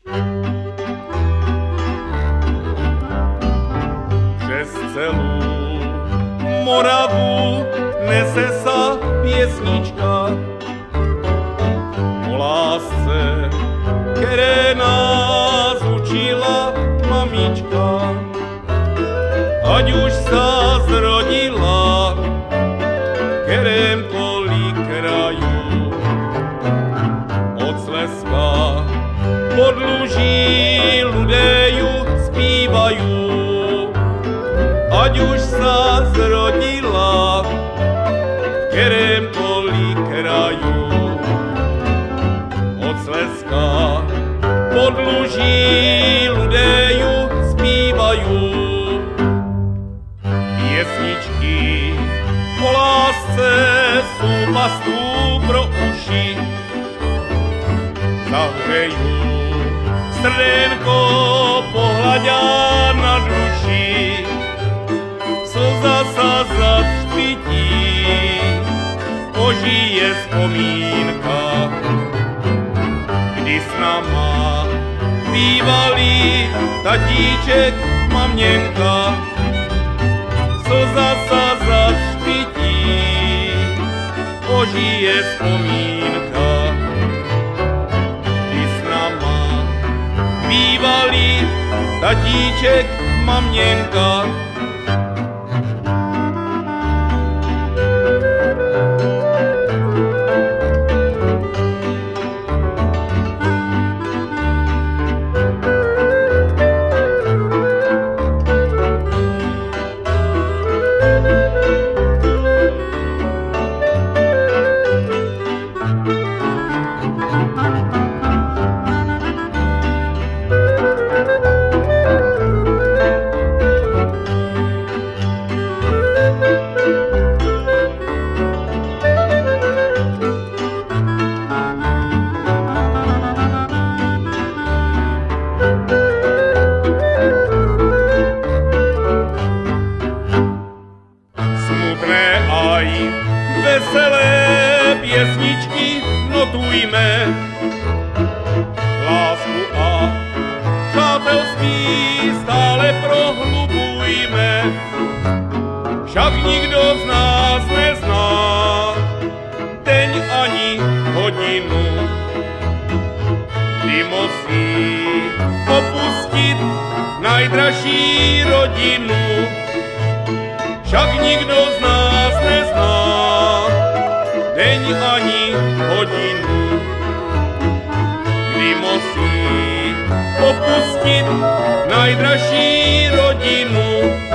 Přes celú Moravu nese sa piesnička o lásce, které nás učila mamička. Ať už sa zrodila v kerémkoľvek kraju, od Slezska pod Luží ľudé ju zpívajú. Ať už sa zrodila v kerémkoľvek kraju, od Slezska pod Luží ľudé ju zpívajú. Piesničky o lásce sú pastú pro uši, zahrejú srdenko, pohľadia na duši. Slza sa zatřpití, ožije vzpomínka, kdy s náma bývalý tatíček, maměnka. Slza sa zatřpití, ožije vzpomínka, kdy s náma bývalý tatíček, maměnka. Veselé piesničky notujme, lásku a přátelství stále prohlubujme. Však nikdo z nás nezná deň ani hodinu, kdy musí opustit najdražší rodinu. Však nikdo z nás nezná deň ani hodinu, kdy musí opustit najdražší rodinu.